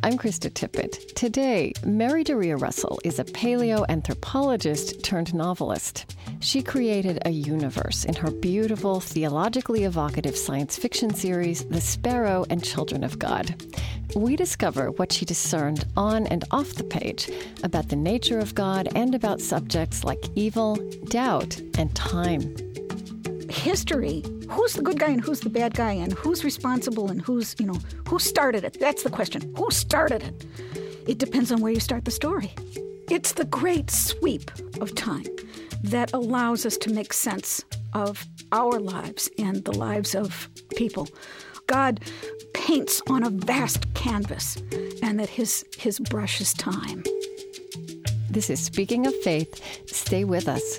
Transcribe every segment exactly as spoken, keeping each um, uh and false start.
I'm Krista Tippett. Today, Mary Doria Russell is a paleoanthropologist turned novelist. She created a universe in her beautiful, theologically evocative science fiction series, The Sparrow and Children of God. We discover what she discerned on and off the page about the nature of God and about subjects like evil, doubt, and time. History, who's the good guy and who's the bad guy and who's responsible and who's, you know, who started it? That's the question. Who started it? It depends on where you start the story. It's the great sweep of time that allows us to make sense of our lives and the lives of people. God paints on a vast canvas, and that his, his brush is time. This is Speaking of Faith. Stay with us.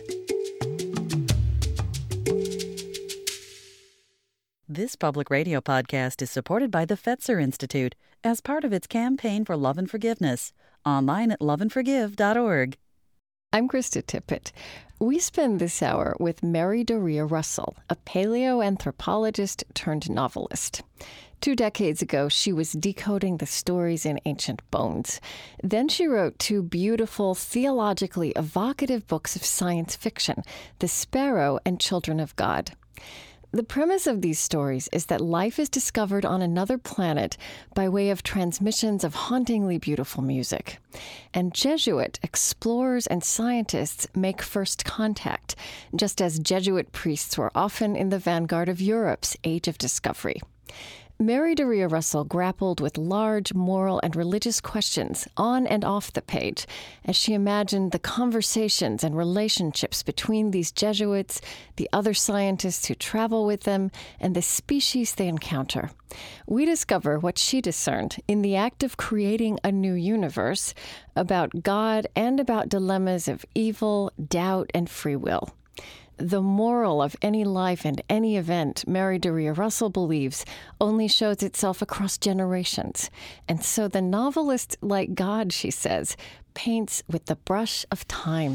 This public radio podcast is supported by the Fetzer Institute as part of its campaign for love and forgiveness. Online at love and forgive dot org. I'm Krista Tippett. We spend this hour with Mary Doria Russell, a paleoanthropologist turned novelist. Two decades ago, she was decoding the stories in ancient bones. Then she wrote two beautiful, theologically evocative books of science fiction, The Sparrow and Children of God. The premise of these stories is that life is discovered on another planet by way of transmissions of hauntingly beautiful music. And Jesuit explorers and scientists make first contact, just as Jesuit priests were often in the vanguard of Europe's age of discovery. Mary Doria Russell grappled with large moral and religious questions on and off the page as she imagined the conversations and relationships between these Jesuits, the other scientists who travel with them, and the species they encounter. We discover what she discerned in the act of creating a new universe about God and about dilemmas of evil, doubt, and free will. The moral of any life and any event, Mary Doria Russell believes, only shows itself across generations. And so the novelist, like God, she says, paints with the brush of time.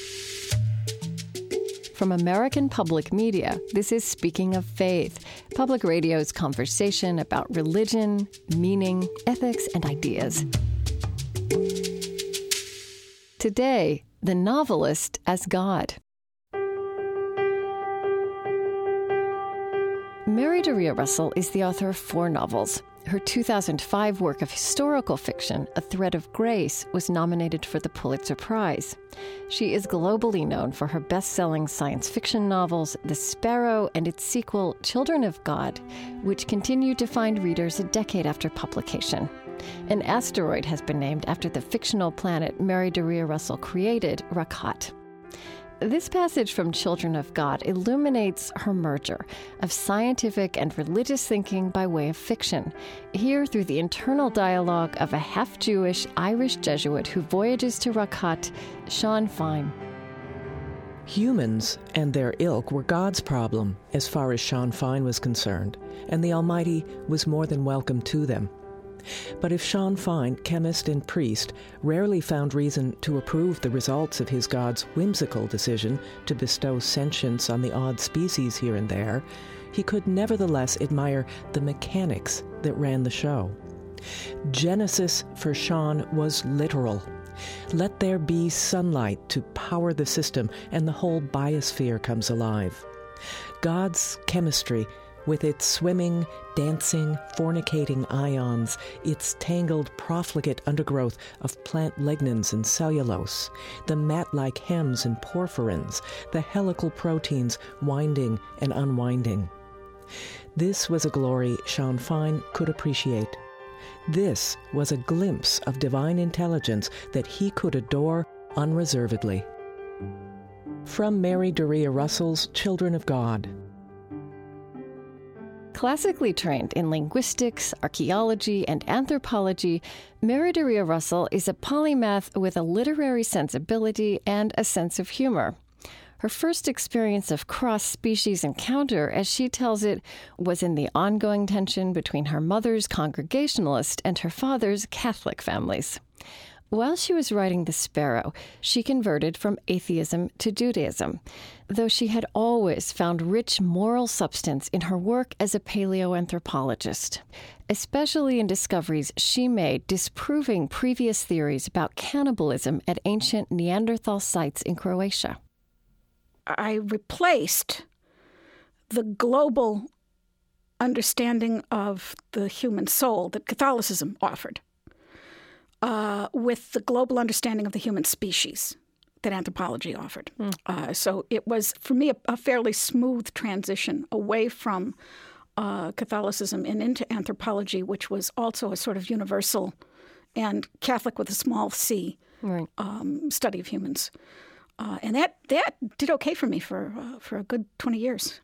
From American Public Media, this is Speaking of Faith, public radio's conversation about religion, meaning, ethics, and ideas. Today, the novelist as God. Mary Doria Russell is the author of four novels. Her two thousand five work of historical fiction, A Thread of Grace, was nominated for the Pulitzer Prize. She is globally known for her best-selling science fiction novels, The Sparrow and its sequel, Children of God, which continue to find readers a decade after publication. An asteroid has been named after the fictional planet Mary Doria Russell created, Rakhat. This passage from Children of God illuminates her merger of scientific and religious thinking by way of fiction, here through the internal dialogue of a half-Jewish Irish Jesuit who voyages to Rakhat, Sean Fine. Humans and their ilk were God's problem as far as Sean Fine was concerned, and the Almighty was more than welcome to them. But if Sean Fine, chemist and priest, rarely found reason to approve the results of his God's whimsical decision to bestow sentience on the odd species here and there, he could nevertheless admire the mechanics that ran the show. Genesis for Sean was literal. Let there be sunlight to power the system, and the whole biosphere comes alive. God's chemistry, with its swimming, dancing, fornicating ions, its tangled, profligate undergrowth of plant lignins and cellulose, the mat-like hems and porphyrins, the helical proteins winding and unwinding. This was a glory Sean Fine could appreciate. This was a glimpse of divine intelligence that he could adore unreservedly. From Mary Doria Russell's Children of God. Classically trained in linguistics, archaeology, and anthropology, Mary Doria Russell is a polymath with a literary sensibility and a sense of humor. Her first experience of cross-species encounter, as she tells it, was in the ongoing tension between her mother's Congregationalist and her father's Catholic families. While she was writing The Sparrow, she converted from atheism to Judaism, though she had always found rich moral substance in her work as a paleoanthropologist, especially in discoveries she made disproving previous theories about cannibalism at ancient Neanderthal sites in Croatia. I replaced the global understanding of the human soul that Catholicism offered Uh, with the global understanding of the human species that anthropology offered. Mm. Uh, so it was, for me, a, a fairly smooth transition away from uh, Catholicism and into anthropology, which was also a sort of universal and Catholic with a small c right. um, study of humans. Uh, and that that did okay for me for uh, for a good twenty years.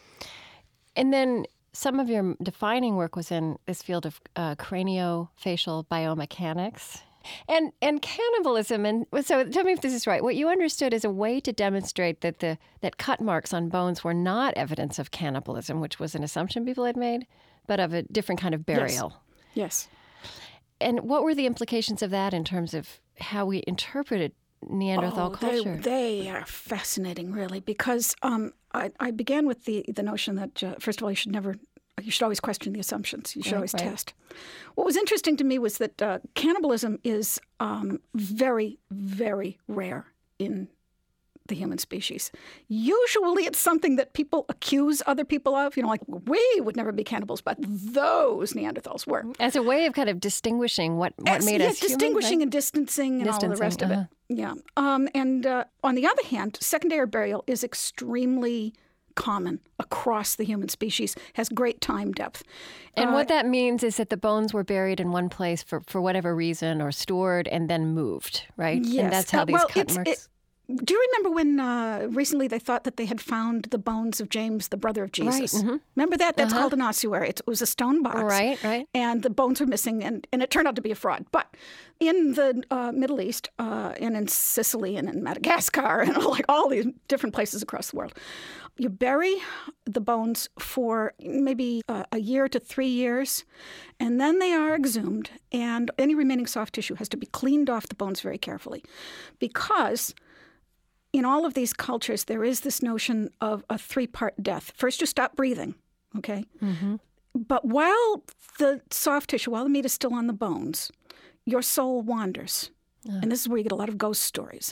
And then some of your defining work was in this field of uh, craniofacial biomechanics and and cannibalism. And so tell me if this is right. What you understood as a way to demonstrate that the that cut marks on bones were not evidence of cannibalism, which was an assumption people had made, but of a different kind of burial. Yes. Yes. And what were the implications of that in terms of how we interpreted Neanderthal oh, culture? They, they are fascinating, really, because um, I, I began with the, the notion that, uh, first of all, you should never, you should always question the assumptions. You should right, always right. test. What was interesting to me was that uh, cannibalism is um, very, very rare in the human species. Usually it's something that people accuse other people of. You know, like, we would never be cannibals, but those Neanderthals were. As a way of kind of distinguishing what, what As, made yeah, us human, distinguishing right? and distancing and Distancing, all the rest uh-huh. of it. Yeah. Um, and uh, on the other hand, secondary burial is extremely common across the human species, has great time depth. And uh, what that means is that the bones were buried in one place for, for whatever reason or stored and then moved, right? Yes. And that's how Uh, these well, cut it's, marks... It, do you remember when uh, recently they thought that they had found the bones of James, the brother of Jesus? Right. Mm-hmm. Remember that? That's Uh-huh. called an ossuary. It was a stone box. Right, right. And the bones were missing, and, and it turned out to be a fraud. But in the uh, Middle East uh, and in Sicily and in Madagascar and like all these different places across the world, you bury the bones for maybe uh, a year to three years, and then they are exhumed, and any remaining soft tissue has to be cleaned off the bones very carefully, because in all of these cultures, there is this notion of a three-part death. First, you stop breathing, okay? Mm-hmm. But while the soft tissue, while the meat is still on the bones, your soul wanders. Uh. And this is where you get a lot of ghost stories.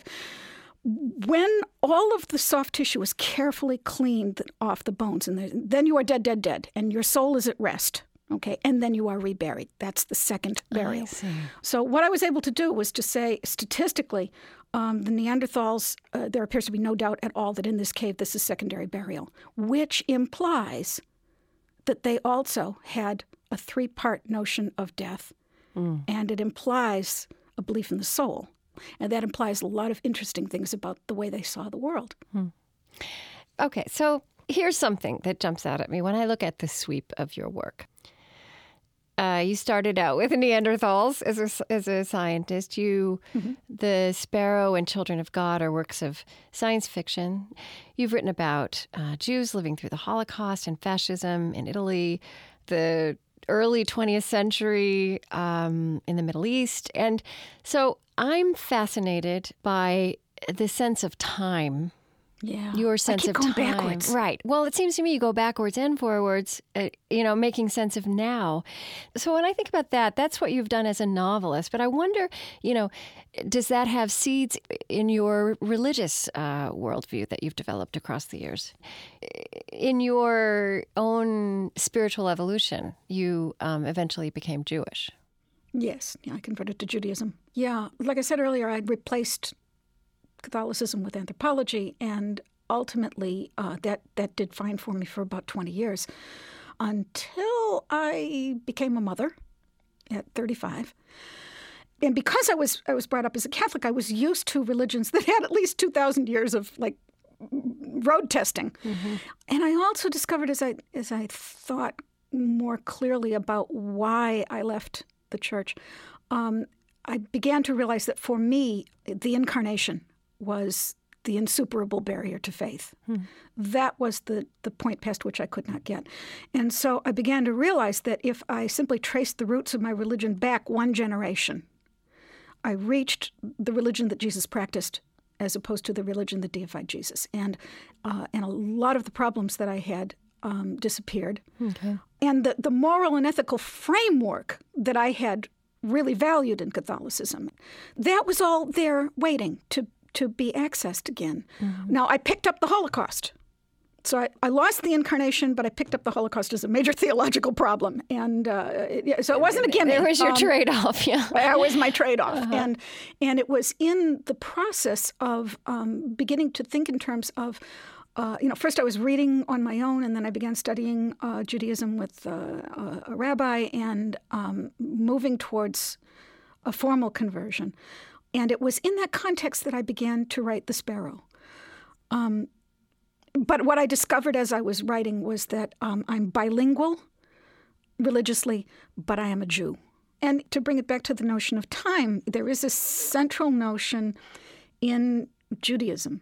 When all of the soft tissue is carefully cleaned off the bones, and then you are dead, dead, dead, and your soul is at rest, okay? And then you are reburied. That's the second burial. I see. So what I was able to do was to say, statistically, um, the Neanderthals, uh, there appears to be no doubt at all that in this cave this is secondary burial, which implies that they also had a three-part notion of death, mm. and it implies a belief in the soul. And that implies a lot of interesting things about the way they saw the world. Hmm. Okay, so here's something that jumps out at me when I look at the sweep of your work. Uh, you started out with Neanderthals as a, as a scientist. You, mm-hmm. The Sparrow and Children of God are works of science fiction. You've written about uh, Jews living through the Holocaust and fascism in Italy, the early twentieth century um, in the Middle East. And so I'm fascinated by the sense of time. Yeah. Your sense I keep of going time. backwards. Right. Well, it seems to me you go backwards and forwards, uh, you know, making sense of now. So when I think about that, that's what you've done as a novelist. But I wonder, you know, does that have seeds in your religious uh, worldview that you've developed across the years? In your own spiritual evolution, you um, eventually became Jewish. Yes. Yeah, I converted to Judaism. Yeah. Like I said earlier, I'd replaced Catholicism with anthropology, and ultimately uh, that, that did fine for me for about twenty years until I became a mother at thirty-five. And because I was I was brought up as a Catholic, I was used to religions that had at least two thousand years of like road testing. Mm-hmm. And I also discovered as I as I thought more clearly about why I left the church, um, I began to realize that for me, the incarnation was the insuperable barrier to faith. Hmm. That was the, the point past which I could not get. And so I began to realize that if I simply traced the roots of my religion back one generation, I reached the religion that Jesus practiced as opposed to the religion that deified Jesus. And uh, and a lot of the problems that I had um, disappeared. Okay. And the, the moral and ethical framework that I had really valued in Catholicism, that was all there waiting to, to be accessed again. Mm-hmm. Now, I picked up the Holocaust. So I, I lost the incarnation, but I picked up the Holocaust as a major theological problem. And uh, it, so it wasn't a gimme. There was your um, trade-off, yeah. That was my trade-off. Uh-huh. And and it was in the process of um, beginning to think in terms of, uh, you know, first I was reading on my own, and then I began studying uh, Judaism with uh, a rabbi and um, moving towards a formal conversion. And it was in that context that I began to write The Sparrow. Um But what I discovered as I was writing was that um, I'm bilingual religiously, but I am a Jew. And to bring it back to the notion of time, there is a central notion in Judaism.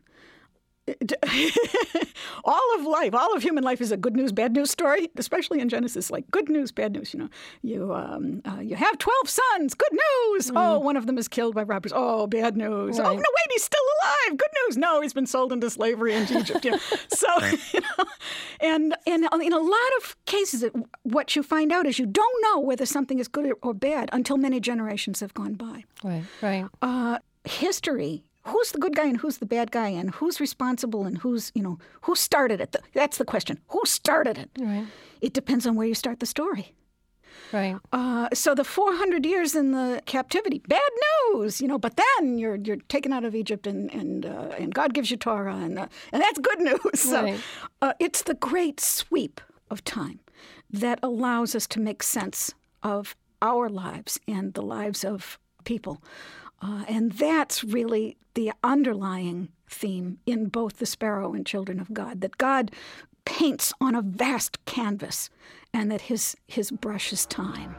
All of life, all of human life is a good news, bad news story, especially in Genesis, like good news, bad news. You know, you um, uh, you have twelve sons, good news. Mm. Oh, one of them is killed by robbers. Oh, bad news. Right. Oh, no, wait, he's still alive. Good news. No, he's been sold into slavery in Egypt. You know? So, you know, and, and in a lot of cases, it, what you find out is you don't know whether something is good or bad until many generations have gone by. Right, right. Uh, history. Who's the good guy and who's the bad guy, and who's responsible and who's, you know, who started it? That's the question. Who started it? Right. It depends on where you start the story. Right. Uh, so the four hundred years in the captivity, bad news, you know. But then you're you're taken out of Egypt, and and uh, and God gives you Torah, and uh, and that's good news. So right. uh, it's the great sweep of time that allows us to make sense of our lives and the lives of people. Uh, and that's really the underlying theme in both The Sparrow and Children of God, that God paints on a vast canvas and that his, his brush is time.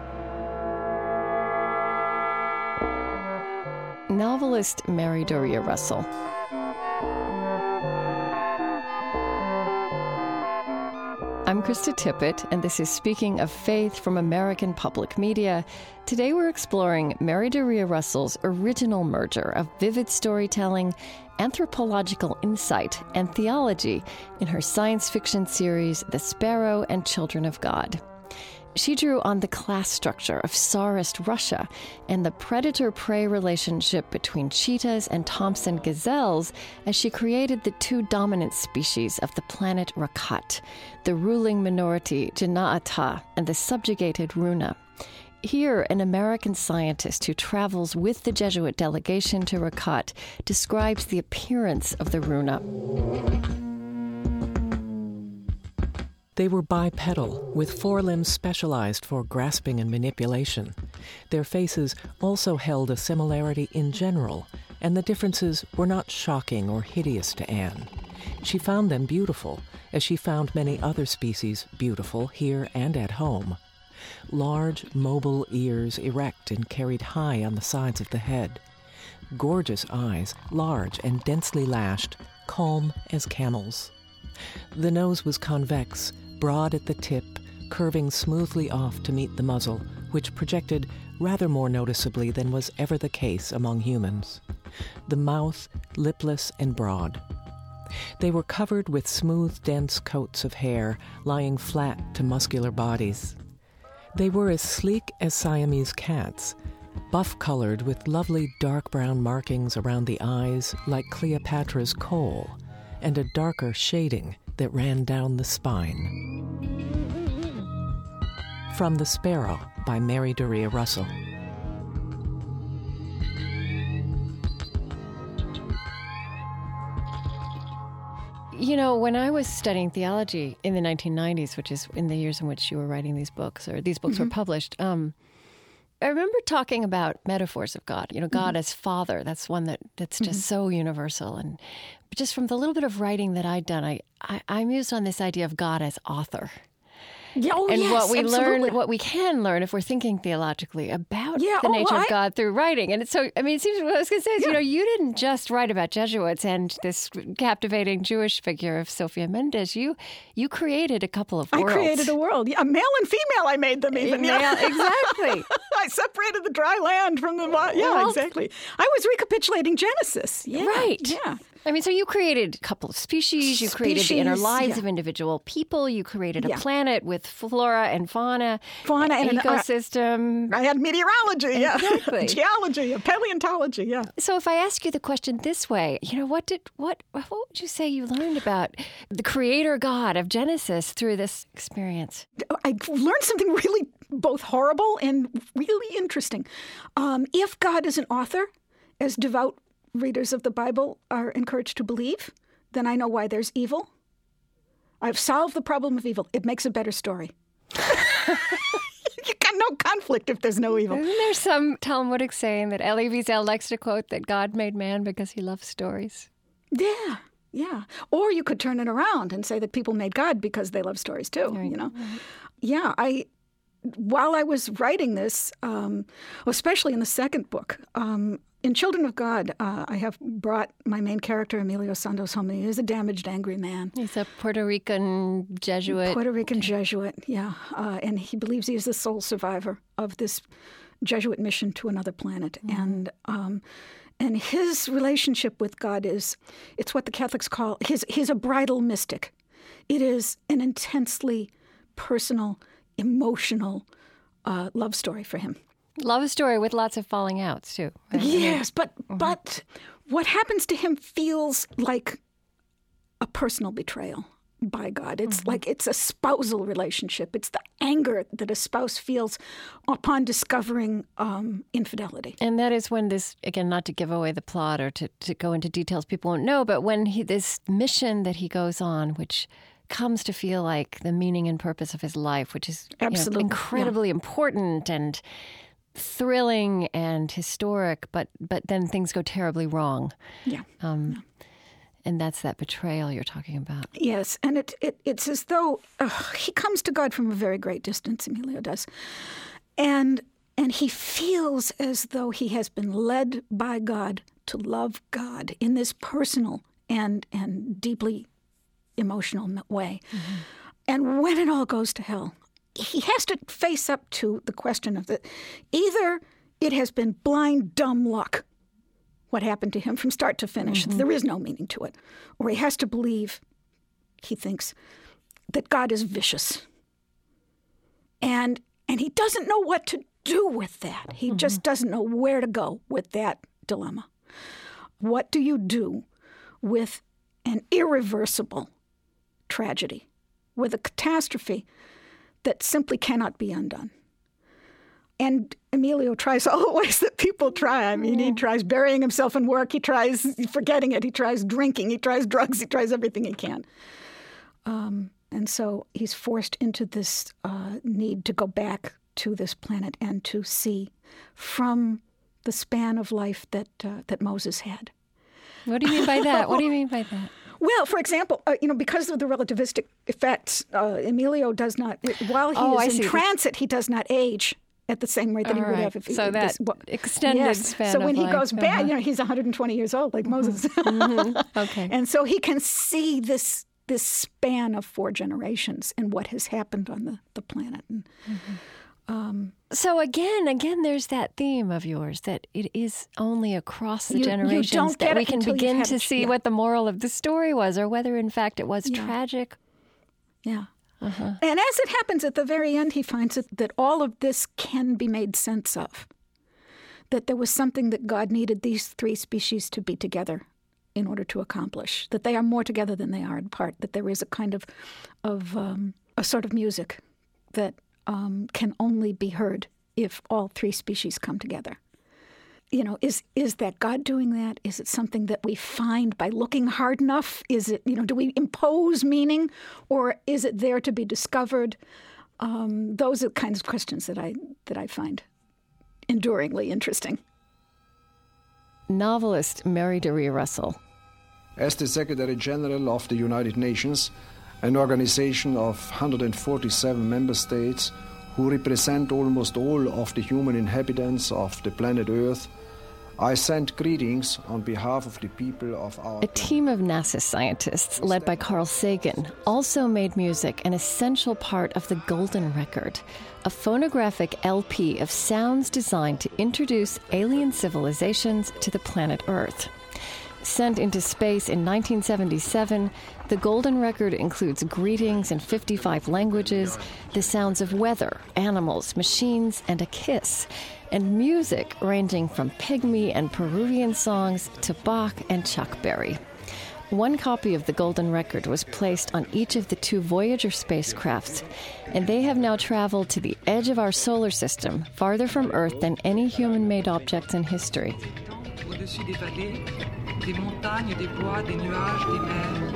Novelist Mary Doria Russell. I'm Krista Tippett, and this is Speaking of Faith from American Public Media. Today we're exploring Mary Doria Russell's original merger of vivid storytelling, anthropological insight, and theology in her science fiction series, The Sparrow and Children of God. She drew on the class structure of Tsarist Russia and the predator-prey relationship between cheetahs and Thompson gazelles as she created the two dominant species of the planet Rakat, the ruling minority Jana'atah and the subjugated Runa. Here, an American scientist who travels with the Jesuit delegation to Rakat describes the appearance of the Runa. They were bipedal, with forelimbs specialized for grasping and manipulation. Their faces also held a similarity in general, and the differences were not shocking or hideous to Anne. She found them beautiful, as she found many other species beautiful here and at home. Large, mobile ears erect and carried high on the sides of the head. Gorgeous eyes, large and densely lashed, calm as camels. The nose was convex, broad at the tip, curving smoothly off to meet the muzzle, which projected rather more noticeably than was ever the case among humans. The mouth, lipless and broad. They were covered with smooth, dense coats of hair, lying flat to muscular bodies. They were as sleek as Siamese cats, buff-colored with lovely dark brown markings around the eyes like Cleopatra's Kohl, and a darker shading that ran down the spine. From The Sparrow by Mary Doria Russell. You know, when I was studying theology in the nineteen nineties, which is in the years in which you were writing these books, or these books mm-hmm. were published, um, I remember talking about metaphors of God. You know, God mm-hmm. as Father. That's one that, that's just mm-hmm. so universal. And just from the little bit of writing that I'd done, I, I, I mused on this idea of God as author. Oh, and yes, what we absolutely. learn, what we can learn if we're thinking theologically about Yeah, the oh, nature well, of I- God through writing. And it's so, I mean, it seems, what I was going to say is, Yeah. you know, you didn't just write about Jesuits and this captivating Jewish figure of Sofia Mendes. You you created a couple of I worlds. created a world. Yeah, male and female, I made them even. Male- yeah. exactly. I separated the dry land from the wa- Yeah, Well- exactly. I was recapitulating Genesis. Yeah, Right. Yeah. I mean, so you created a couple of species, you created the inner Species, lives yeah. of individual people, you created a Yeah. planet with flora and fauna, Fauna and an- uh, ecosystem. I had meteorology, yeah. Exactly. Geology, paleontology, yeah. So if I ask you the question this way, you know, what did what what would you say you learned about the creator God of Genesis through this experience? I learned something really both horrible and really interesting. Um, if God is an author, as devout readers of the Bible are encouraged to believe, then I know why there's evil. I've solved the problem of evil. It makes a better story. You got no conflict if there's no evil. Isn't there some Talmudic saying that Elie Wiesel likes to quote that God made man because he loves stories? Yeah, yeah. Or you could turn it around and say that people made God because they love stories too, you know? Yeah, I... While I was writing this, um, especially in the second book, um, in Children of God, uh, I have brought my main character, Emilio Santos, home. He is a damaged, angry man. He's a Puerto Rican Jesuit. Puerto Rican Jesuit, yeah. Uh, and he believes he is the sole survivor of this Jesuit mission to another planet. Mm. And um, and his relationship with God is, it's what the Catholics call, his, he's a bridal mystic. It is an intensely personal, emotional uh, love story for him. Love story with lots of falling outs, too. Right? Yes, but mm-hmm. but what happens to him feels like a personal betrayal by God. It's mm-hmm. like it's a spousal relationship. It's the anger that a spouse feels upon discovering um, infidelity. And that is when this, again, not to give away the plot or to, to go into details people won't know, but when he, this mission that he goes on, which comes to feel like the meaning and purpose of his life, which is Absolutely. You know, incredibly yeah. important and thrilling and historic, but but then things go terribly wrong. Yeah. Um, yeah. And that's that betrayal you're talking about. Yes, and it, it it's as though uh, he comes to God from a very great distance, Emilio does. And and he feels as though he has been led by God to love God in this personal and and deeply emotional way. Mm-hmm. And when it all goes to hell, he has to face up to the question of the either it has been blind, dumb luck, what happened to him from start to finish. Mm-hmm. There is no meaning to it. Or he has to believe, he thinks, that God is vicious. And and he doesn't know what to do with that. He mm-hmm. just doesn't know where to go with that dilemma. What do you do with an irreversible tragedy, with a catastrophe that simply cannot be undone? And Emilio tries all the ways that people try. I mean, he tries burying himself in work. He tries forgetting it. He tries drinking. He tries drugs. He tries everything he can. Um, and so he's forced into this uh, need to go back to this planet and to see from the span of life that uh, that Moses had. What do you mean by that? What do you mean by that? Well, for example, uh, you know, because of the relativistic effects, uh, Emilio does not, while he oh, is I in see. transit, he does not age at the same rate that All he would right. have if he so did that this. Well, extended yes. span So of when he life. goes back, uh-huh. you know, he's one hundred twenty years old, like mm-hmm. Moses. mm-hmm. Okay. And so he can see this this span of four generations and what has happened on the, the planet. And, mm-hmm. um, so again, again, there's that theme of yours that it is only across the You- you generations don't that get we it can until you've begin had to it. see Yeah. what the moral of the story was, or whether in fact it was Yeah. tragic. yeah. Uh-huh. And as it happens, at the very end, he finds it, that all of this can be made sense of. That there was something that God needed these three species to be together in order to accomplish. That they are more together than they are apart. That there is a kind of, of um, a sort of music that um, can only be heard if all three species come together. You know, is is that God doing that? Is it something that we find by looking hard enough? Is it, you know, do we impose meaning, or is it there to be discovered? Um, those are the kinds of questions that I that I find enduringly interesting. Novelist Mary Doria Russell. As the Secretary General of the United Nations, an organization of one hundred forty-seven member states who represent almost all of the human inhabitants of the planet Earth, I send greetings on behalf of the people of our... A team of NASA scientists, led by Carl Sagan, also made music an essential part of the Golden Record, a phonographic L P of sounds designed to introduce alien civilizations to the planet Earth. Sent into space in nineteen seventy-seven, the Golden Record includes greetings in fifty-five languages, the sounds of weather, animals, machines, and a kiss, and music ranging from Pygmy and Peruvian songs to Bach and Chuck Berry. One copy of the Golden Record was placed on each of the two Voyager spacecrafts, and they have now traveled to the edge of our solar system, farther from Earth than any human-made objects in history. Au-dessus des vallées, des montagnes, des bois, des nuages, des mers.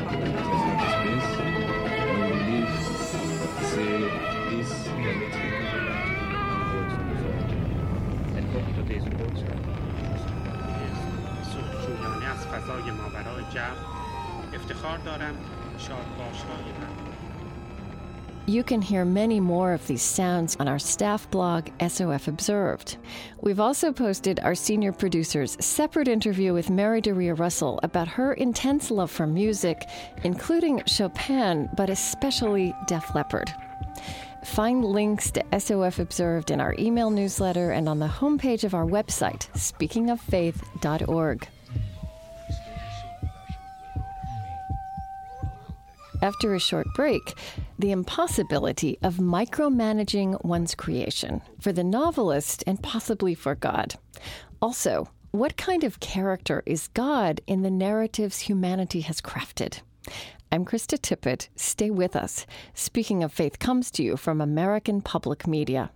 از فضای ماورای جمع افتخار دارم شادباش‌های من. You can hear many more of these sounds on our staff blog, S O F Observed. We've also posted our senior producer's separate interview with Mary Doria Russell about her intense love for music, including Chopin, but especially Def Leppard. Find links to S O F Observed in our email newsletter and on the homepage of our website, speaking of faith dot org. After a short break, the impossibility of micromanaging one's creation for the novelist and possibly for God. Also, what kind of character is God in the narratives humanity has crafted? I'm Krista Tippett. Stay with us. Speaking of Faith comes to you from American Public Media.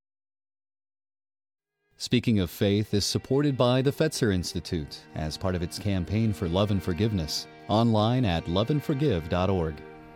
Speaking of Faith is supported by the Fetzer Institute as part of its campaign for love and forgiveness. Online at love and forgive dot org.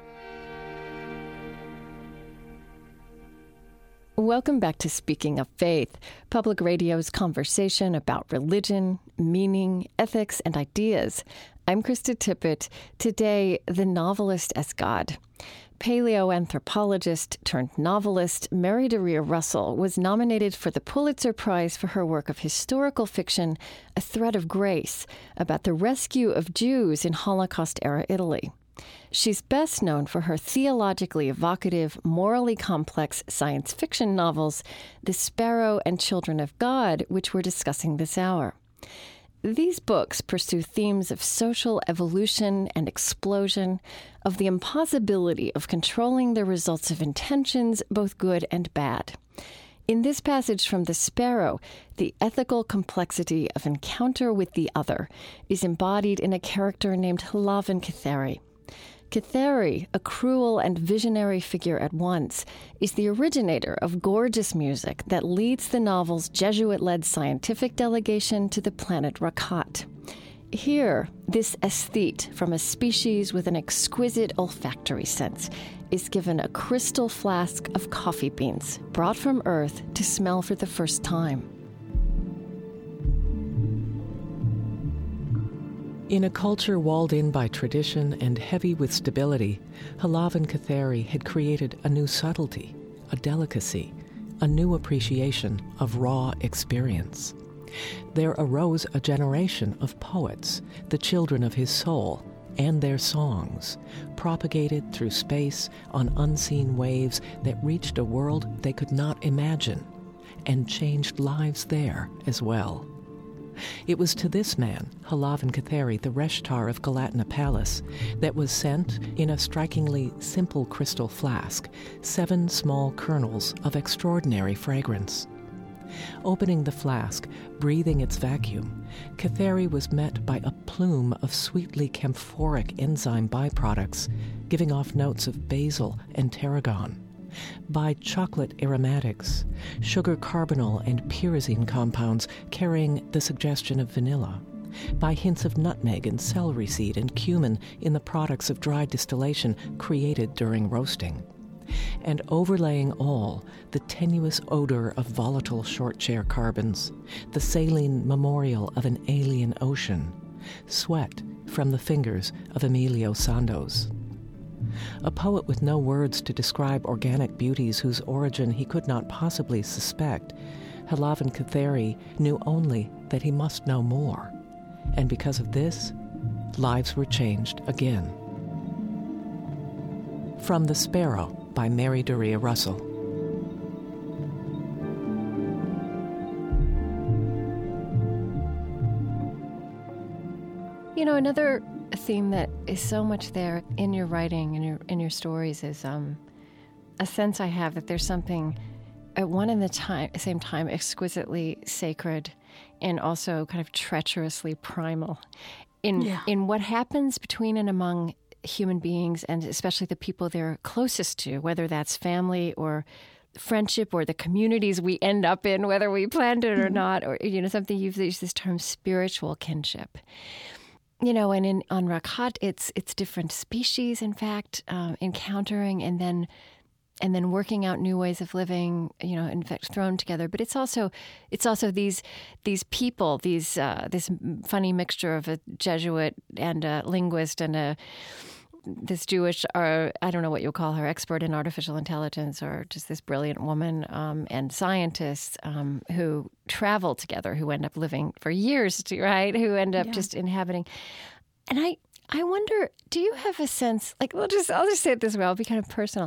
Welcome back to Speaking of Faith, Public Radio's conversation about religion, meaning, ethics, and ideas. I'm Krista Tippett. Today, the novelist as God. Paleoanthropologist turned novelist Mary Doria Russell was nominated for the Pulitzer Prize for her work of historical fiction, A Thread of Grace, about the rescue of Jews in Holocaust-era Italy. She's best known for her theologically evocative, morally complex science fiction novels, The Sparrow and Children of God, which we're discussing this hour. These books pursue themes of social evolution and explosion, of the impossibility of controlling the results of intentions, both good and bad. In this passage from The Sparrow, the ethical complexity of encounter with the other is embodied in a character named Halavan Kitheri. Kitheri, a cruel and visionary figure at once, is the originator of gorgeous music that leads the novel's Jesuit-led scientific delegation to the planet Rakat. Here, this aesthete from a species with an exquisite olfactory sense is given a crystal flask of coffee beans brought from Earth to smell for the first time. In a culture walled in by tradition and heavy with stability, Halavan Kitheri had created a new subtlety, a delicacy, a new appreciation of raw experience. There arose a generation of poets, the children of his soul, and their songs, propagated through space on unseen waves that reached a world they could not imagine, and changed lives there as well. It was to this man, Halavan Kitheri, the Reshtar of Galatna Palace, that was sent, in a strikingly simple crystal flask, seven small kernels of extraordinary fragrance. Opening the flask, breathing its vacuum, Kitheri was met by a plume of sweetly camphoric enzyme byproducts, giving off notes of basil and tarragon, by chocolate aromatics, sugar carbonyl and pyrazine compounds carrying the suggestion of vanilla, by hints of nutmeg and celery seed and cumin in the products of dry distillation created during roasting, and overlaying all the tenuous odor of volatile short-chair carbons, the saline memorial of an alien ocean, sweat from the fingers of Emilio Sandoz. a poet with no words to describe organic beauties whose origin he could not possibly suspect, Halavan Katheri knew only that he must know more. And because of this, lives were changed again. From The Sparrow by Mary Doria Russell. You know, another theme that is so much there in your writing and your in your stories is um, a sense I have that there's something at one and the time, same time exquisitely sacred and also kind of treacherously primal in Yeah. in what happens between and among human beings, and especially the people they're closest to, whether that's family or friendship or the communities we end up in, whether we planned it or mm-hmm. not, or, you know, something you've used this term spiritual kinship. You know, and in on Rakhat, it's it's different species, in fact, um, encountering and then and then working out new ways of living. You know, in fact, thrown together. But it's also it's also these these people, these uh, this funny mixture of a Jesuit and a linguist and a this Jewish, or I don't know what you'll call her, expert in artificial intelligence, or just this brilliant woman, um, and scientists um, who travel together, who end up living for years, to, right? Who end up yeah. just inhabiting. And I, I wonder, do you have a sense? Like, we'll just, I'll just say it this way. I'll be kind of personal.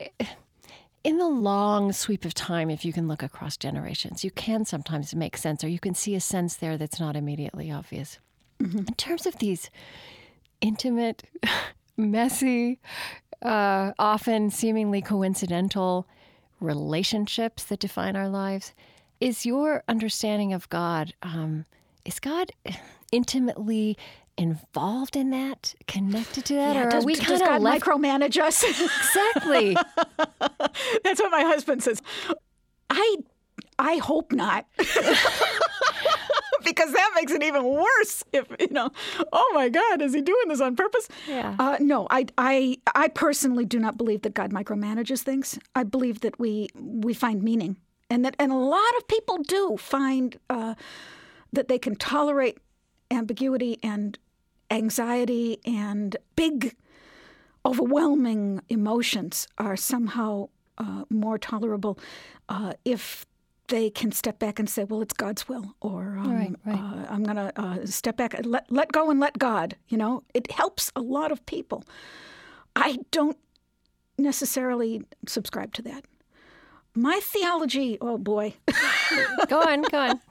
In the long sweep of time, if you can look across generations, you can sometimes make sense, or you can see a sense there that's not immediately obvious. Mm-hmm. In terms of these intimate, messy, uh, often seemingly coincidental relationships that define our lives, is your understanding of God, um, is God intimately involved in that, connected to that? Yeah, or does, are we does kind God of left... micromanage us? Exactly. That's what my husband says. I, I hope not. Because that makes it even worse. If you know, oh my God, is he doing this on purpose? Yeah. Uh, no, I, I, I personally do not believe that God micromanages things. I believe that we we find meaning, and that and a lot of people do find uh, that they can tolerate ambiguity and anxiety and big, overwhelming emotions are somehow uh, more tolerable uh, if they can step back and say, well, it's God's will, or um, right, right. Uh, I'm going to uh, step back and let, let go and let God. You know, it helps a lot of people. I don't necessarily subscribe to that. My theology, oh boy. Go on, go on.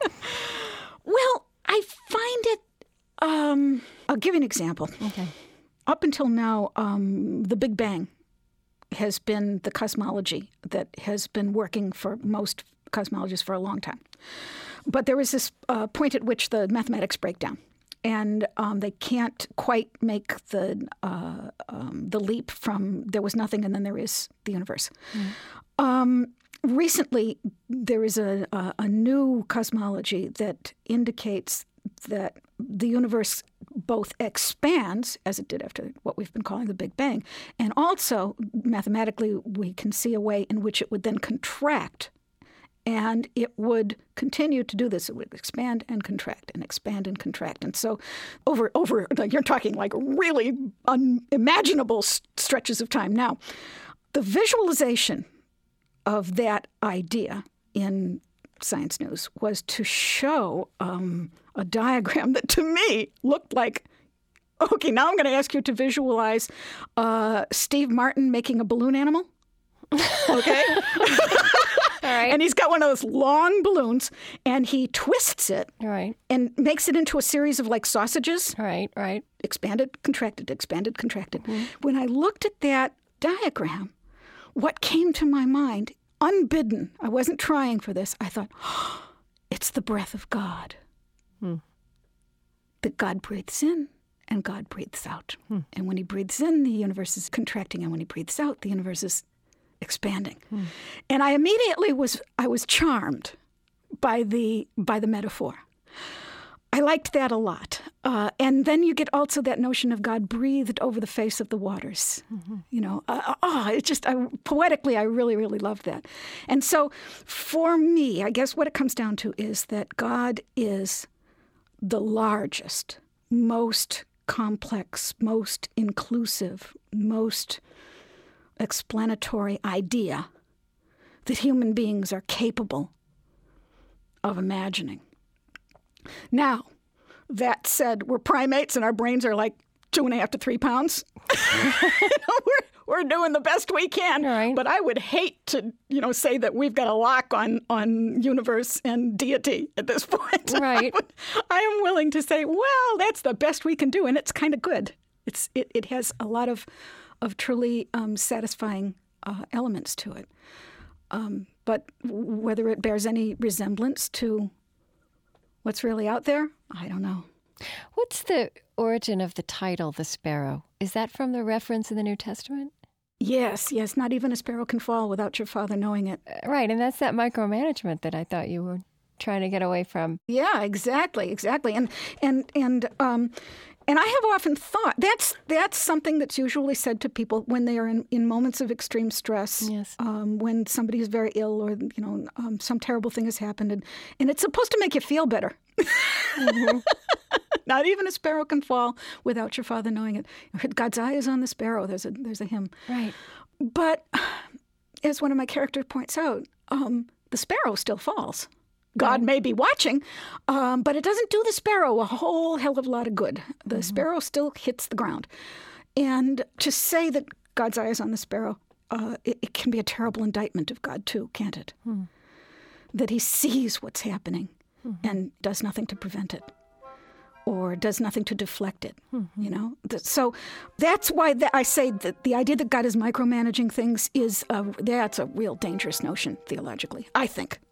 Well, I find it, um, I'll give you an example. Okay. Up until now, um, the Big Bang has been the cosmology that has been working for most cosmologists for a long time. But there is this uh, point at which the mathematics break down, and um, they can't quite make the uh, um, the leap from there was nothing and then there is the universe. Mm. Um, recently, there is a, a, a new cosmology that indicates that the universe both expands, as it did after what we've been calling the Big Bang, and also mathematically we can see a way in which it would then contract. And it would continue to do this. It would expand and contract and expand and contract. And so over, over you're talking like really unimaginable stretches of time. Now, the visualization of that idea in Science News was to show um, a diagram that to me looked like, okay, now I'm going to ask you to visualize uh, Steve Martin making a balloon animal. Okay? All right. And he's got one of those long balloons, and he twists it right. and makes it into a series of like sausages. Right, right. Expanded, contracted, expanded, contracted. Mm-hmm. When I looked at that diagram, what came to my mind, unbidden, I wasn't trying for this, I thought, oh, it's the breath of God. Hmm. That God breathes in and God breathes out. Hmm. And when he breathes in, the universe is contracting, and when he breathes out, the universe is expanding. Hmm. And I immediately was I was charmed by the by the metaphor. I liked that a lot. Uh, and then you get also that notion of God breathed over the face of the waters. Mm-hmm. You know, uh, oh, it's just I, poetically, I really, really loved that. And so for me, I guess what it comes down to is that God is the largest, most complex, most inclusive, most explanatory idea that human beings are capable of imagining. Now, that said, we're primates and our brains are like two and a half to three pounds. you know, we're we're doing the best we can. Right. But I would hate to, you know, say that we've got a lock on on universe and deity at this point. Right. I, would, I am willing to say, well, that's the best we can do, and it's kind of good. It's it, it has a lot of of truly um, satisfying uh, elements to it. Um, but whether it bears any resemblance to what's really out there, I don't know. What's the origin of the title, The Sparrow? Is that from the reference in the New Testament? Yes, yes. Not even a sparrow can fall without your Father knowing it. Uh, right, and that's that micromanagement that I thought you were trying to get away from. Yeah, exactly, exactly. And and and um, and I have often thought that's that's something that's usually said to people when they are in, in moments of extreme stress. Yes. Um, when somebody is very ill, or you know, um, some terrible thing has happened, and, and it's supposed to make you feel better. Mm-hmm. Not even a sparrow can fall without your Father knowing it. God's eye is on the sparrow. There's a there's a hymn. Right. But as one of my characters points out, um, the sparrow still falls. God right. may be watching, um, but it doesn't do the sparrow a whole hell of a lot of good. The mm-hmm. sparrow still hits the ground. And to say that God's eye is on the sparrow, uh, it, it can be a terrible indictment of God too, can't it? Mm. That he sees what's happening mm-hmm. and does nothing to prevent it, or does nothing to deflect it, mm-hmm. you know? So that's why th- I say that the idea that God is micromanaging things is, a, that's a real dangerous notion theologically, I think.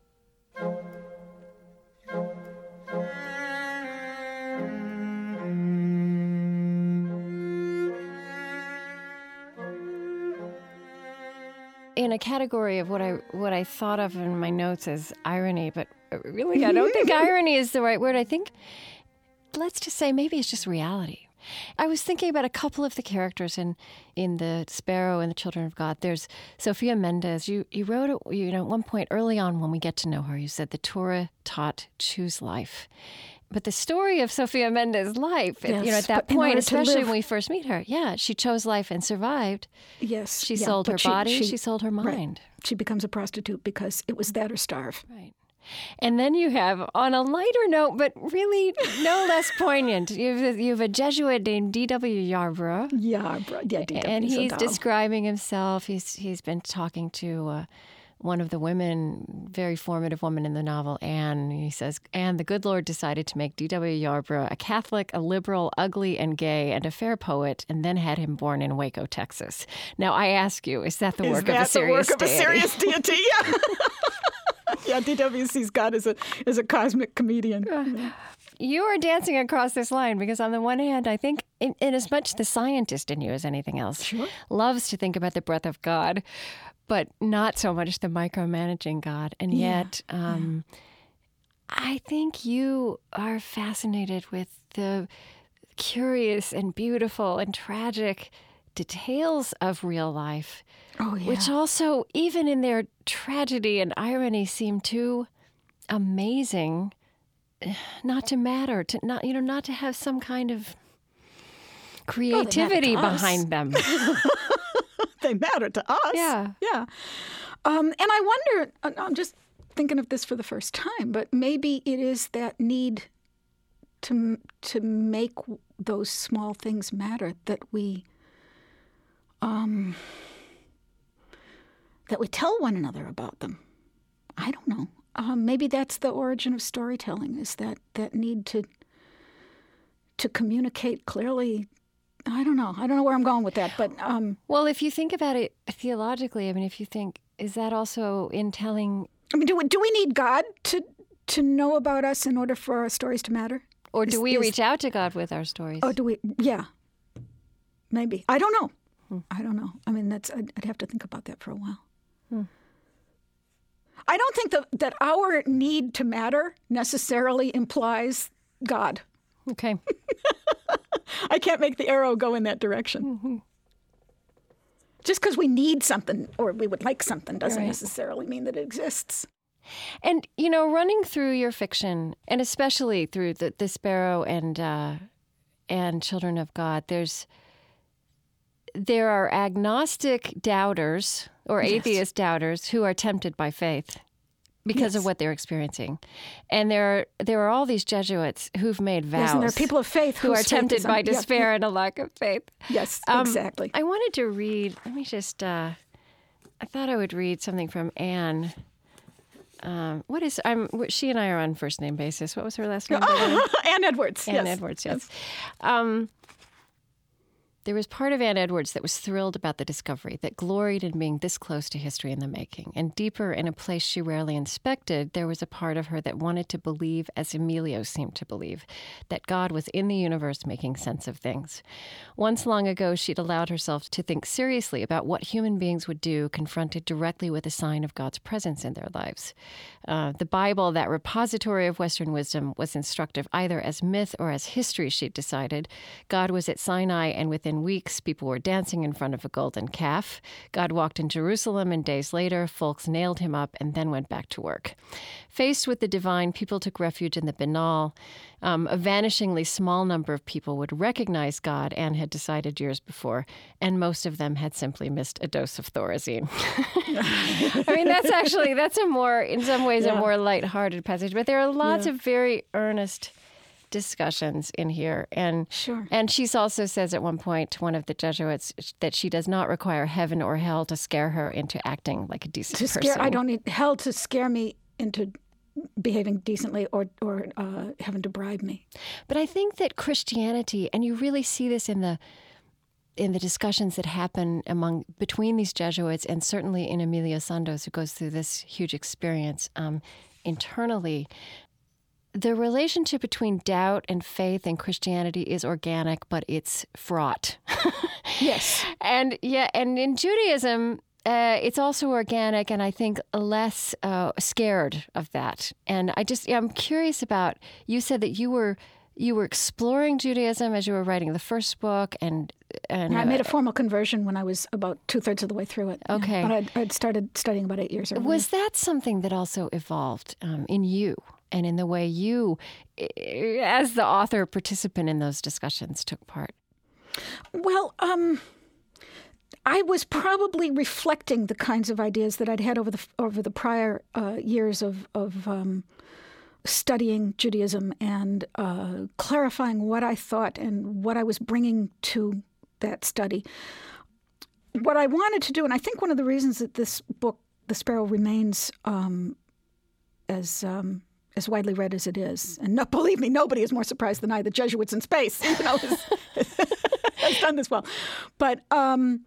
In a category of what I what I thought of in my notes as irony, but really I don't think irony is the right word. I think, let's just say maybe it's just reality. I was thinking about a couple of the characters in, in The Sparrow and the Children of God. There's Sophia Mendez. You you wrote it, you know, at one point early on when we get to know her, you said the Torah taught choose life. But the story of Sophia Mendez's life, yes, you know, at that point, especially live, when we first meet her, yeah, she chose life and survived. Yes. She yeah, sold her she, body, she, she sold her mind. Right. She becomes a prostitute because it was that or starve. Right. And then you have, on a lighter note, but really no less poignant, you have, you have a Jesuit named D W Yarbrough. Yarbrough, yeah, D W And he's Yarbrough. describing himself. He's He's been talking to uh, one of the women, very formative woman in the novel, Anne. He says, Anne, the good Lord decided to make D W Yarbrough a Catholic, a liberal, ugly and gay, and a fair poet, and then had him born in Waco, Texas. Now, I ask you, is that the is work that of a serious the work deity? of a serious deity? Yeah. Yeah, D W sees God as a as a cosmic comedian. Uh, you are dancing across this line because on the one hand, I think in, in as much the scientist in you as anything else sure. loves to think about the breath of God, but not so much the micromanaging God. And yeah. yet, um, yeah. I think you are fascinated with the curious and beautiful and tragic details of real life, oh, yeah. which also, even in their tragedy and irony, seem too amazing not to matter, to not, you know, not to have some kind of creativity oh, behind them. They matter to us. Yeah. Yeah. Um, and I wonder, I'm just thinking of this for the first time, but maybe it is that need to to make those small things matter that we um, that we tell one another about them. I don't know. Um, maybe that's the origin of storytelling, is that, that need to to communicate clearly. I don't know. I don't know where I'm going with that, but um, well, if you think about it theologically, I mean, if you think, is that also in telling? I mean, do we, do we need God to to know about us in order for our stories to matter? Or do is, we is, reach out to God with our stories? Oh, do we? Yeah, maybe. I don't know. Hmm. I don't know. I mean, that's. I'd, I'd have to think about that for a while. Hmm. I don't think that that our need to matter necessarily implies God. Okay. I can't make the arrow go in that direction. Mm-hmm. Just because we need something or we would like something doesn't right. necessarily mean that it exists. And, you know, running through your fiction, and especially through the, the Sparrow and uh, and children of God, there's there are agnostic doubters or Yes. atheist doubters who are tempted by faith because Yes. of what they're experiencing. And there are, there are all these Jesuits who've made vows. Yes, and there are people of faith who whose are faith tempted is by un- yeah. despair and a lack of faith. Yes, Um, exactly. I wanted to read, let me just, uh, I thought I would read something from Anne. Um, what is, I'm, she and I are on first name basis. What was her last name? Anne Edwards. Anne yes. Edwards, yes. Um, there was part of Anne Edwards that was thrilled about the discovery, that gloried in being this close to history in the making. And deeper, in a place she rarely inspected, there was a part of her that wanted to believe, as Emilio seemed to believe, that God was in the universe making sense of things. Once long ago, she'd allowed herself to think seriously about what human beings would do confronted directly with a sign of God's presence in their lives. Uh, the Bible, that repository of Western wisdom, was instructive either as myth or as history, she'd decided. God was at Sinai, and within weeks, people were dancing in front of a golden calf. God walked in Jerusalem, and days later, folks nailed him up and then went back to work. Faced with the divine, people took refuge in the banal. Um, a vanishingly small number of people would recognize God, Anne had decided years before, and most of them had simply missed a dose of Thorazine. I mean, that's actually, that's a more, in some ways, Yeah. a more lighthearted passage, but there are lots Yeah. of very earnest discussions in here. And Sure. and she also says at one point to one of the Jesuits that she does not require heaven or hell to scare her into acting like a decent To person. scare, I don't need hell to scare me into behaving decently or or uh, having to bribe me. But I think that Christianity, and you really see this in the in the discussions that happen among between these Jesuits, and certainly in Emilio Sandoz, who goes through this huge experience um, internally. The relationship between doubt and faith in Christianity is organic, but it's fraught. Yes. And yeah, and in Judaism, uh, it's also organic, and I think less uh, scared of that. And I just, I'm curious about. You said that you were you were exploring Judaism as you were writing the first book, and and I made a formal conversion when I was about two thirds of the way through it. Yeah. Okay. But I'd, I'd started studying about eight years earlier. Was that something that also evolved um, in you and in the way you, as the author participant in those discussions, took part? Well, um, I was probably reflecting the kinds of ideas that I'd had over the over the prior uh, years of of um, studying Judaism and uh, clarifying what I thought and what I was bringing to that study. What I wanted to do, and I think one of the reasons that this book, The Sparrow, remains um, as um, as widely read as it is, and no, believe me, nobody is more surprised than I. The Jesuits in space, you know, has, has done this well. But um,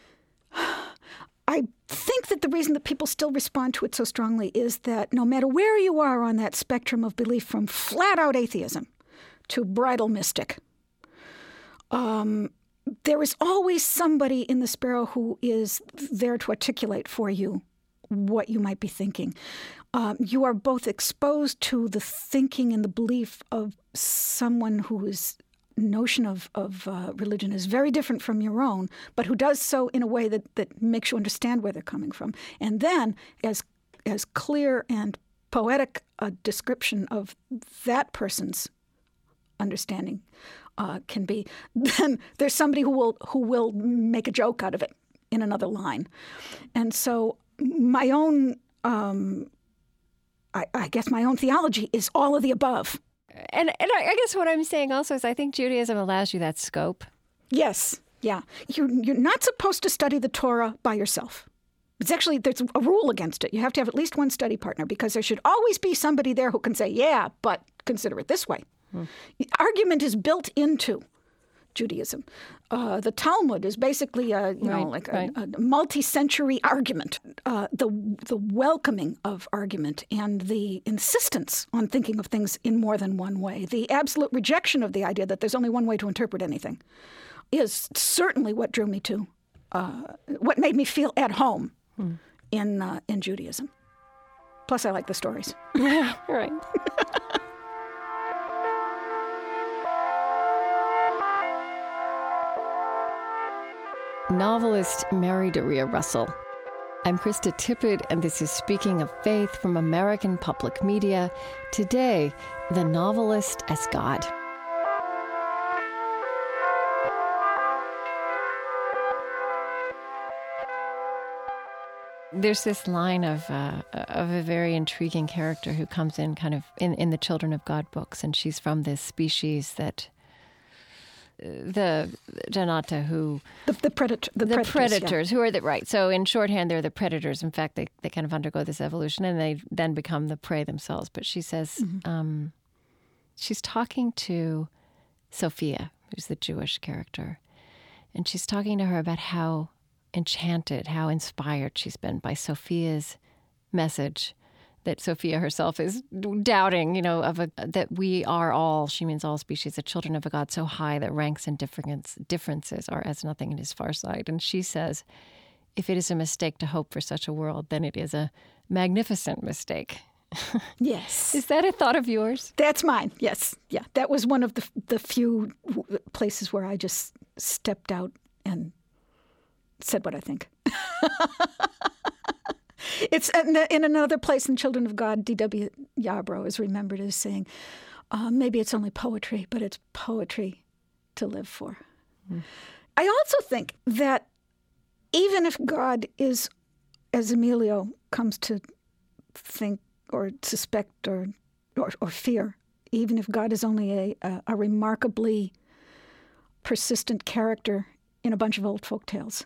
I think that the reason that people still respond to it so strongly is that no matter where you are on that spectrum of belief, from flat-out atheism to bridal mystic, um, there is always somebody in the Sparrow who is there to articulate for you what you might be thinking. Um, you are both exposed to the thinking and the belief of someone whose notion of, of uh, religion is very different from your own, but who does so in a way that, that makes you understand where they're coming from. And then, as as clear and poetic a description of that person's understanding uh, can be, then there's somebody who will who will make a joke out of it in another line. And so my own, um, I, I guess my own theology is all of the above. And and I guess what I'm saying also is I think Judaism allows you that scope. Yes, yeah. You're, you're not supposed to study the Torah by yourself. It's actually, there's a rule against it. You have to have at least one study partner because there should always be somebody there who can say, yeah, but consider it this way. Hmm. Argument is built into Judaism. Uh, the Talmud is basically a, you know, right, like right. a, a multi-century argument. Uh, the the welcoming of argument and the insistence on thinking of things in more than one way, the absolute rejection of the idea that there's only one way to interpret anything, is certainly what drew me to, uh, what made me feel at home hmm. in uh, in Judaism. Plus, I like the stories. Yeah, right. Novelist Mary Doria Russell. I'm Krista Tippett, and this is Speaking of Faith from American Public Media. Today, the novelist as God. There's this line of uh, of a very intriguing character who comes in kind of in, in the Children of God books, and she's from this species that the Janata who the, the predator the, the predators, predators yeah. who are the right. So in shorthand, they're the predators. In fact, they they kind of undergo this evolution, and they then become the prey themselves. But she says mm-hmm. um, she's talking to Sophia, who's the Jewish character, and she's talking to her about how enchanted, how inspired she's been by Sophia's message that Sophia herself is doubting, you know, of a, that we are all, she means all species, the children of a God so high that ranks and difference, differences are as nothing in his far side. And she says, if it is a mistake to hope for such a world, then it is a magnificent mistake. Yes. Is that a thought of yours? That's mine, yes. Yeah, that was one of the the few places where I just stepped out and said what I think. It's in another place in Children of God, D W Yarbrough is remembered as saying, uh, maybe it's only poetry, but it's poetry to live for. Mm. I also think that even if God is, as Emilio comes to think or suspect or or, or fear, even if God is only a, a, a remarkably persistent character in a bunch of old folk tales,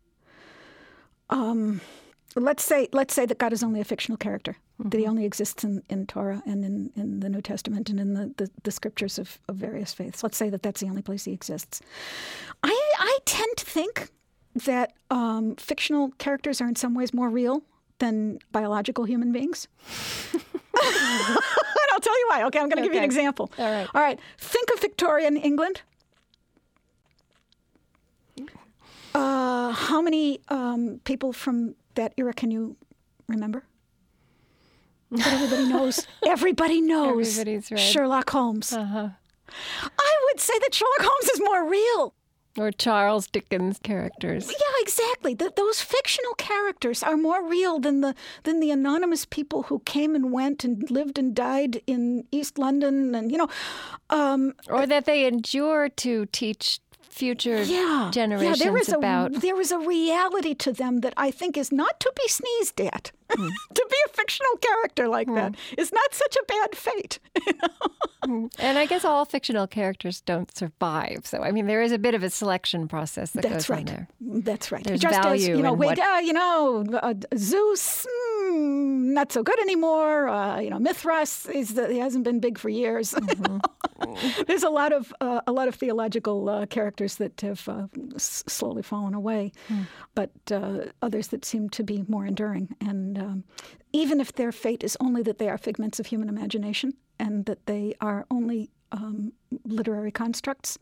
um, Let's say let's say that God is only a fictional character, mm-hmm. that he only exists in, in Torah and in, in the New Testament and in the, the, the scriptures of, of various faiths. Let's say that that's the only place he exists. I, I tend to think that um, fictional characters are in some ways more real than biological human beings. And I'll tell you why. Okay, I'm going to okay. give you an example. All right. All right. Think of Victorian England. Uh, how many um, people from that era can you remember? But everybody knows. Everybody knows Everybody's read. Sherlock Holmes. Uh-huh. I would say that Sherlock Holmes is more real. Or Charles Dickens characters. Yeah, exactly. The, those fictional characters are more real than the than the anonymous people who came and went and lived and died in East London, and you know, um, or that they endure to teach future yeah, generations yeah, there is about. A, there is a reality to them that I think is not to be sneezed at. Mm. To be a fictional character like mm. that is not such a bad fate. You know? And I guess all fictional characters don't survive. So, I mean, there is a bit of a selection process that That's goes right. on there. That's right. There's Just value as, you know, in wait, what... uh, you know, uh, Zeus, mm, not so good anymore. Uh, you know, Mithras is the, he hasn't been big for years. Mm-hmm. There's a lot of uh, a lot of theological uh, characters that have uh, s- slowly fallen away, mm. but uh, others that seem to be more enduring. And um, even if their fate is only that they are figments of human imagination and that they are only um, literary constructs,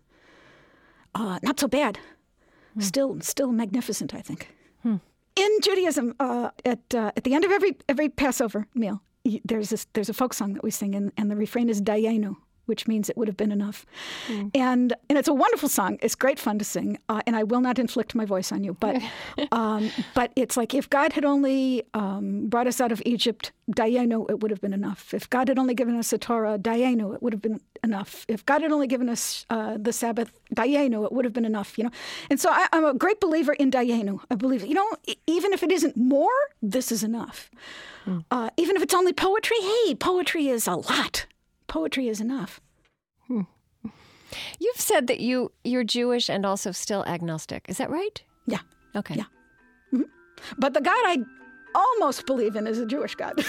uh, not so bad. Mm. Still, still magnificent, I think. Mm. In Judaism, uh, at uh, at the end of every every Passover meal, there's this, there's a folk song that we sing, and, and the refrain is Dayenu, which means it would have been enough. Mm. And and it's a wonderful song. It's great fun to sing. Uh, and I will not inflict my voice on you. But um, but it's like if God had only um, brought us out of Egypt, Dayenu, it would have been enough. If God had only given us a Torah, Dayenu, it would have been enough. If God had only given us uh, the Sabbath, Dayenu, it would have been enough. You know. And so I, I'm a great believer in Dayenu. I believe, you know, even if it isn't more, this is enough. Mm. Uh, even if it's only poetry, hey, poetry is a lot. Poetry is enough. Hmm. You've said that you, you're Jewish and also still agnostic. Is that right? Yeah. Okay. Yeah. Mm-hmm. But the God I almost believe in is a Jewish God.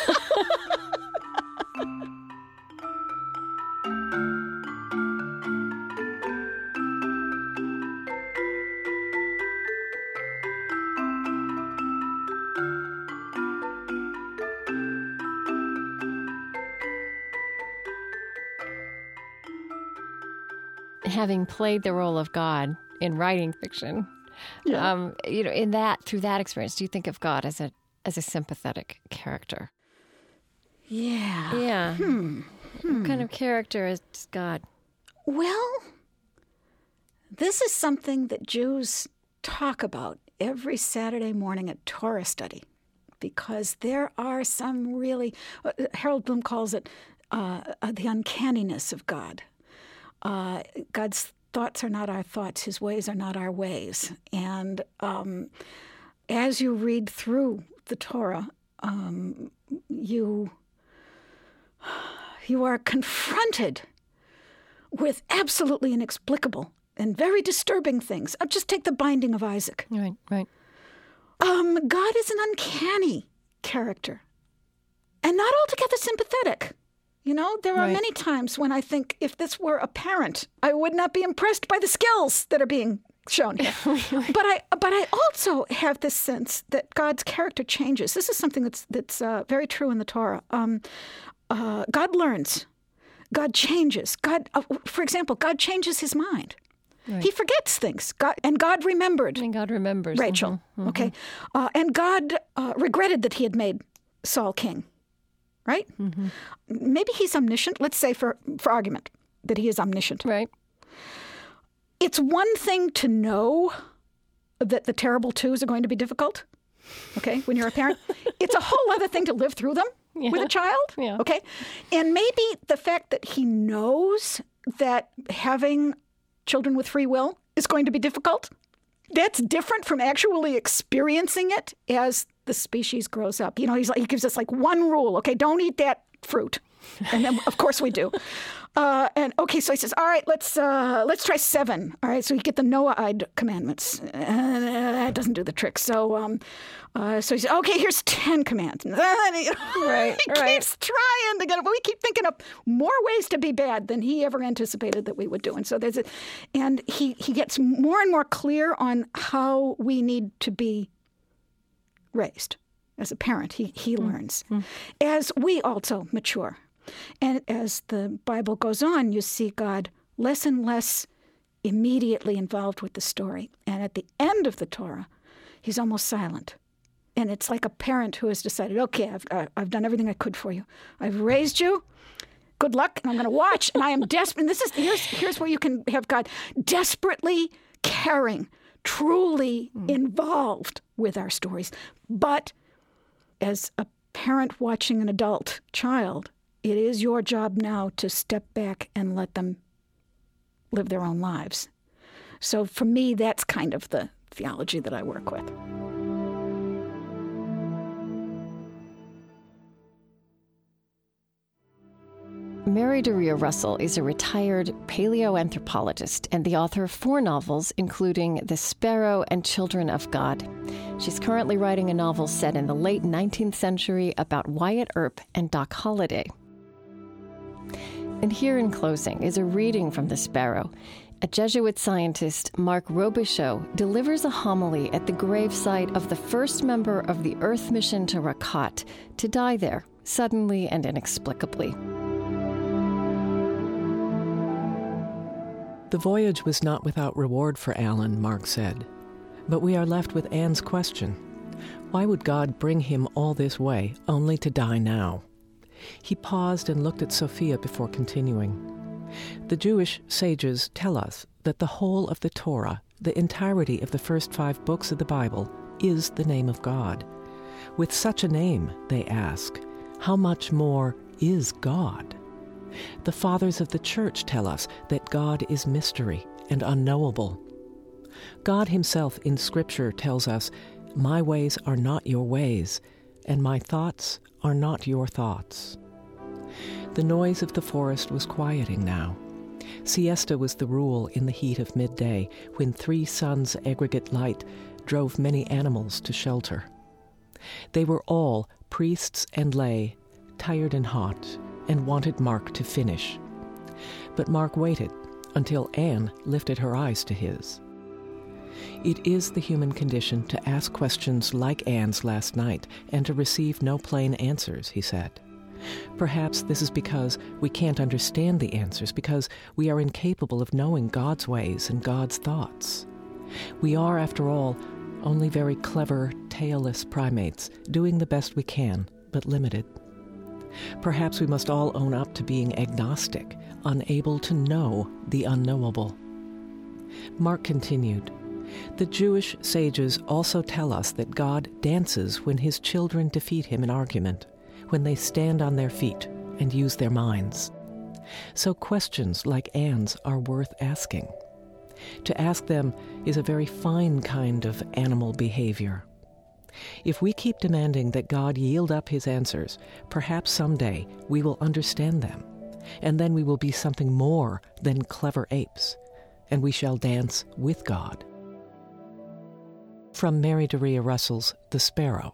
Having played the role of God in writing fiction, yeah. um, you know, in that through that experience, do you think of God as a as a sympathetic character? Yeah. Yeah. Hmm. Hmm. What kind of character is God? Well, this is something that Jews talk about every Saturday morning at Torah study, because there are some really, uh, Harold Bloom calls it uh, uh, the uncanniness of God. Uh, God's thoughts are not our thoughts. His ways are not our ways. And um, as you read through the Torah, um, you you are confronted with absolutely inexplicable and very disturbing things. I'll just take the binding of Isaac. Right, right. Um, God is an uncanny character and not altogether sympathetic. You know, there are Right. many times when I think if this were a parent, I would not be impressed by the skills that are being shown here. But I, but I also have this sense that God's character changes. This is something that's that's uh, very true in the Torah. Um, uh, God learns. God changes. God, uh, for example, God changes his mind. Right. He forgets things. God, and God remembered And God remembers. Rachel. Mhm, mhm. Okay, uh, and God uh, regretted that he had made Saul king. Right? Mm-hmm. Maybe he's omniscient. Let's say, for for argument, that he is omniscient. Right. It's one thing to know that the terrible twos are going to be difficult, okay, when you're a parent. It's a whole other thing to live through them Yeah. with a child, Yeah. okay? And maybe the fact that he knows that having children with free will is going to be difficult, that's different from actually experiencing it as the species grows up. You know, he's like, he gives us like one rule, okay, don't eat that fruit. And then, of course, we do. Uh, and okay, so he says, all right, let's uh, let's try seven. All right, so you get the Noahide commandments. Uh, that doesn't do the trick. So, um, uh, so he says, okay, here's ten commands. And then he, Right, he right. keeps trying to get it, but we keep thinking of more ways to be bad than he ever anticipated that we would do. And so there's a, and he he gets more and more clear on how we need to be raised as a parent. He he learns as we also mature. And as the Bible goes on, you see God less and less immediately involved with the story. And at the end of the Torah, he's almost silent. And it's like a parent who has decided, okay, I've, uh, I've done everything I could for you. I've raised you. Good luck. And I'm going to watch. And I am desperate. And this is here's, here's where you can have God desperately caring, truly mm. involved with our stories. But as a parent watching an adult child, it is your job now to step back and let them live their own lives. So for me, that's kind of the theology that I work with. Mary Doria Russell is a retired paleoanthropologist and the author of four novels, including The Sparrow and Children of God. She's currently writing a novel set in the late nineteenth century about Wyatt Earp and Doc Holliday. And here in closing is a reading from The Sparrow. A Jesuit scientist, Mark Robichaud, delivers a homily at the gravesite of the first member of the Earth mission to Rakat to die there, suddenly and inexplicably. The voyage was not without reward for Alan, Mark said. But we are left with Anne's question. Why would God bring him all this way, only to die now? He paused and looked at Sophia before continuing. The Jewish sages tell us that the whole of the Torah, the entirety of the first five books of the Bible, is the name of God. With such a name, they ask, how much more is God? The fathers of the Church tell us that God is mystery and unknowable. God himself in Scripture tells us, my ways are not your ways, and my thoughts are not your thoughts. The noise of the forest was quieting now. Siesta was the rule in the heat of midday, when three suns' aggregate light drove many animals to shelter. They were all, priests and lay, tired and hot, and wanted Mark to finish. But Mark waited until Anne lifted her eyes to his. It is the human condition to ask questions like Anne's last night and to receive no plain answers, he said. Perhaps this is because we can't understand the answers, because we are incapable of knowing God's ways and God's thoughts. We are, after all, only very clever, tailless primates, doing the best we can, but limited. Perhaps we must all own up to being agnostic, unable to know the unknowable. Mark continued, the Jewish sages also tell us that God dances when his children defeat him in argument, when they stand on their feet and use their minds. So questions like Anne's are worth asking. To ask them is a very fine kind of animal behavior. If we keep demanding that God yield up his answers, perhaps someday we will understand them, and then we will be something more than clever apes, and we shall dance with God. From Mary Doria Russell's The Sparrow.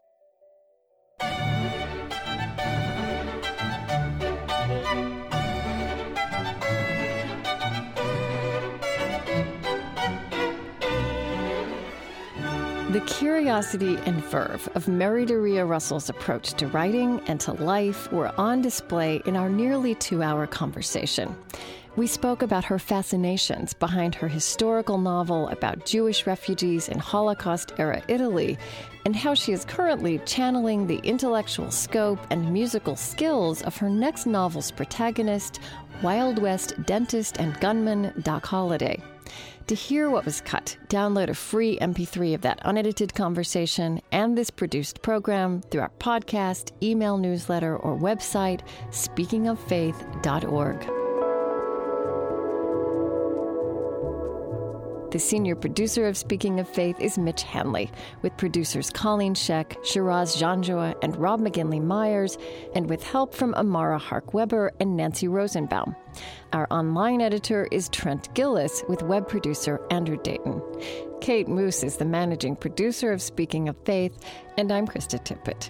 The curiosity and verve of Mary Doria Russell's approach to writing and to life were on display in our nearly two-hour conversation. We spoke about her fascinations behind her historical novel about Jewish refugees in Holocaust-era Italy, and how she is currently channeling the intellectual scope and musical skills of her next novel's protagonist, Wild West dentist and gunman Doc Holliday. To hear what was cut, download a free M P three of that unedited conversation and this produced program through our podcast, email newsletter, or website, speaking of faith dot org. The senior producer of Speaking of Faith is Mitch Hanley, with producers Colleen Scheck, Shiraz Janjua, and Rob McGinley Myers, and with help from Amara Hark-Weber and Nancy Rosenbaum. Our online editor is Trent Gillis, with web producer Andrew Dayton. Kate Moose is the managing producer of Speaking of Faith, and I'm Krista Tippett.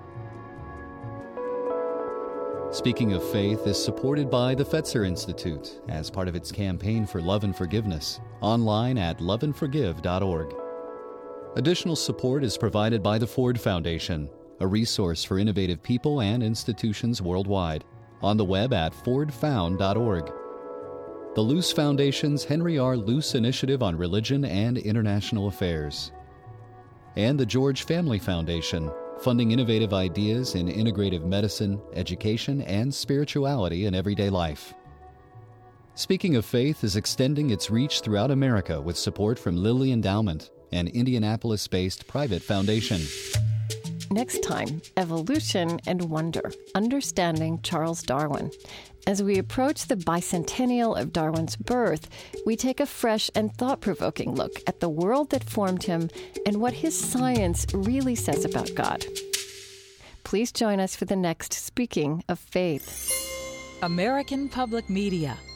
Speaking of Faith is supported by the Fetzer Institute as part of its campaign for love and forgiveness, online at love and forgive dot org. Additional support is provided by the Ford Foundation, a resource for innovative people and institutions worldwide, on the web at ford found dot org. The Luce Foundation's Henry R. Luce Initiative on Religion and International Affairs. And the George Family Foundation, funding innovative ideas in integrative medicine, education, and spirituality in everyday life. Speaking of Faith is extending its reach throughout America with support from Lilly Endowment, an Indianapolis-based private foundation. Next time, evolution and wonder, understanding Charles Darwin. As we approach the bicentennial of Darwin's birth, we take a fresh and thought-provoking look at the world that formed him and what his science really says about God. Please join us for the next Speaking of Faith. American Public Media